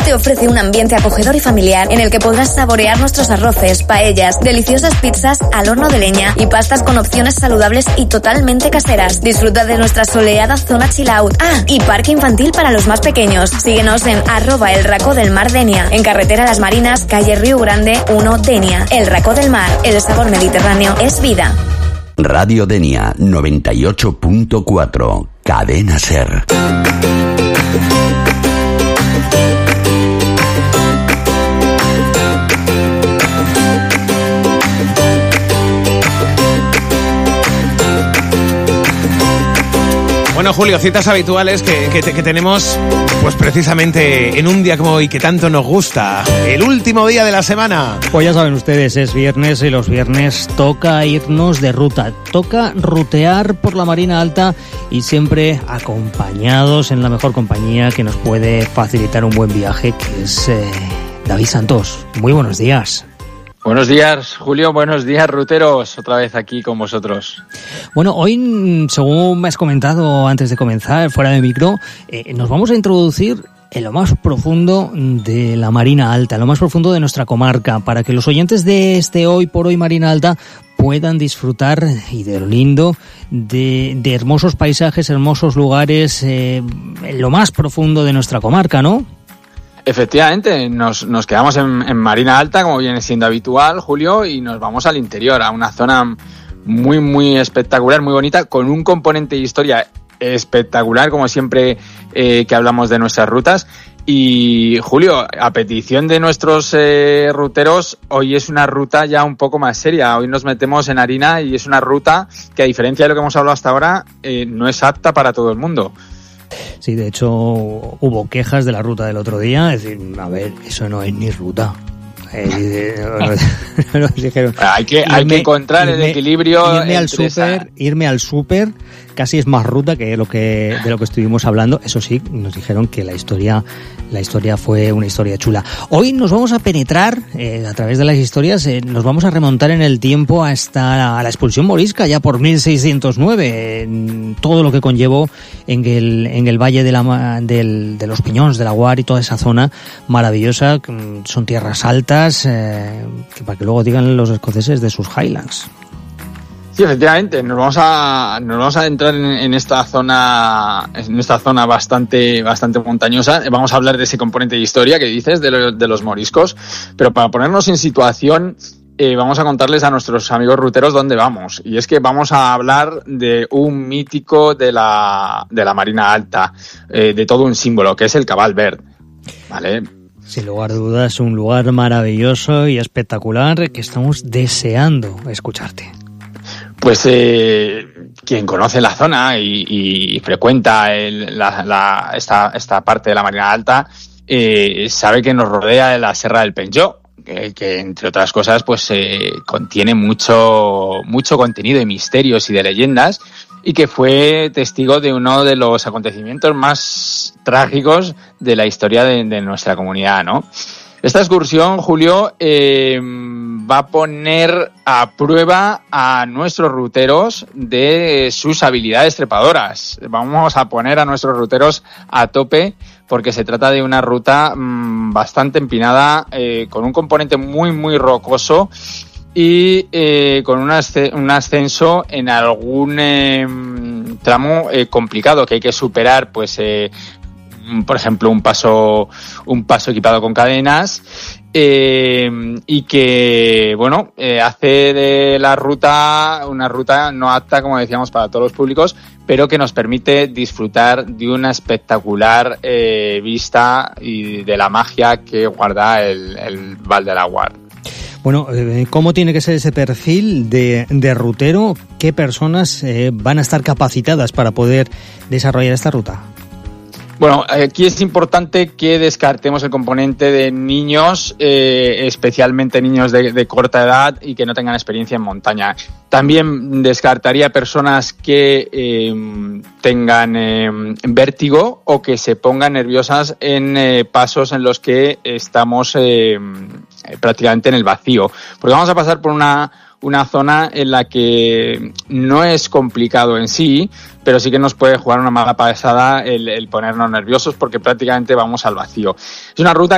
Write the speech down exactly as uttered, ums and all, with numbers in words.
te ofrece un ambiente acogedor y familiar en el que podrás saborear nuestros arroces, paellas, deliciosas pizzas al horno de leña y pastas con opciones saludables y totalmente caseras. Disfruta de nuestra soleada zona chill out. Ah, y parque infantil para los más pequeños. Síguenos en arroba el Racó del Mar Denia, en carretera Las Marinas, calle Río Grande uno, Denia. El Racó del Mar, el sabor mediterráneo es vida. Radio Denia noventa y ocho punto cuatro, Cadena Ser. Bueno, Julio, citas habituales que, que, que tenemos pues precisamente en un día como hoy que tanto nos gusta, el último día de la semana. Pues ya saben ustedes, es viernes y los viernes toca irnos de ruta, toca rutear por la Marina Alta y siempre acompañados en la mejor compañía que nos puede facilitar un buen viaje, que es eh, David Santos. Muy buenos días. Buenos días, Julio. Buenos días, ruteros. Otra vez aquí con vosotros. Bueno, hoy, según me has comentado antes de comenzar, fuera de micro, eh, nos vamos a introducir en lo más profundo de la Marina Alta, en lo más profundo de nuestra comarca, para que los oyentes de este Hoy por Hoy Marina Alta puedan disfrutar, y de lo lindo, de, de hermosos paisajes, hermosos lugares, eh, en lo más profundo de nuestra comarca, ¿no? Efectivamente, nos, nos quedamos en, en Marina Alta, como viene siendo habitual, Julio, y nos vamos al interior, a una zona muy, muy espectacular, muy bonita, con un componente de historia espectacular, como siempre eh, que hablamos de nuestras rutas. Y, Julio, a petición de nuestros eh, ruteros, hoy es una ruta ya un poco más seria. Hoy nos metemos en harina y es una ruta que, a diferencia de lo que hemos hablado hasta ahora, eh, no es apta para todo el mundo. Sí, de hecho hubo quejas de la ruta del otro día, es decir, a ver, eso no es ni ruta. Eh, nos dijeron, hay que irme, hay que encontrar irme, el equilibrio irme al súper, irme al súper casi es más ruta que lo que de lo que estuvimos hablando. Eso sí, nos dijeron que la historia la historia fue una historia chula. Hoy nos vamos a penetrar eh, a través de las historias, eh, nos vamos a remontar en el tiempo hasta la expulsión morisca, ya por mil seiscientos nueve, eh, todo lo que conllevó en el en el valle de la del, de los Piñones, de la Guar y toda esa zona maravillosa. Son tierras altas, eh, que para que luego digan los escoceses de sus Highlands. Sí, efectivamente, nos vamos a nos vamos a adentrar en, en esta zona en esta zona bastante bastante montañosa. Vamos a hablar de ese componente de historia que dices de, lo, de los moriscos, pero para ponernos en situación, eh, vamos a contarles a nuestros amigos ruteros dónde vamos. Y es que vamos a hablar de un mítico de la de la Marina Alta, eh, de todo un símbolo, que es el Cabal Verd, ¿vale? Sin lugar de dudas, es un lugar maravilloso y espectacular que estamos deseando escucharte. Pues eh, quien conoce la zona y, y frecuenta el, la, la, esta, esta parte de la Marina Alta eh, sabe que nos rodea la Serra del Penjó, que, que entre otras cosas pues eh, contiene mucho, mucho contenido de misterios y de leyendas, y que fue testigo de uno de los acontecimientos más trágicos de la historia de, de nuestra comunidad, ¿no? Esta excursión, Julio, eh, va a poner a prueba a nuestros ruteros de sus habilidades trepadoras. Vamos a poner a nuestros ruteros a tope porque se trata de una ruta mmm, bastante empinada, eh, con un componente muy, muy rocoso y eh, con un, asc- un ascenso en algún eh, tramo eh, complicado que hay que superar, pues... Eh, por ejemplo, un paso un paso equipado con cadenas, eh, y que, bueno, eh, hace de la ruta una ruta no apta, como decíamos, para todos los públicos, pero que nos permite disfrutar de una espectacular eh, vista y de la magia que guarda el, el Val de la Guar. Bueno, ¿cómo tiene que ser ese perfil de, de rutero? ¿Qué personas eh, van a estar capacitadas para poder desarrollar esta ruta? Bueno, aquí es importante que descartemos el componente de niños, eh, especialmente niños de, de corta edad y que no tengan experiencia en montaña. También descartaría personas que eh, tengan eh, vértigo o que se pongan nerviosas en eh, pasos en los que estamos eh, prácticamente en el vacío. Porque vamos a pasar por una... una zona en la que no es complicado en sí, pero sí que nos puede jugar una mala pasada el, el ponernos nerviosos porque prácticamente vamos al vacío. Es una ruta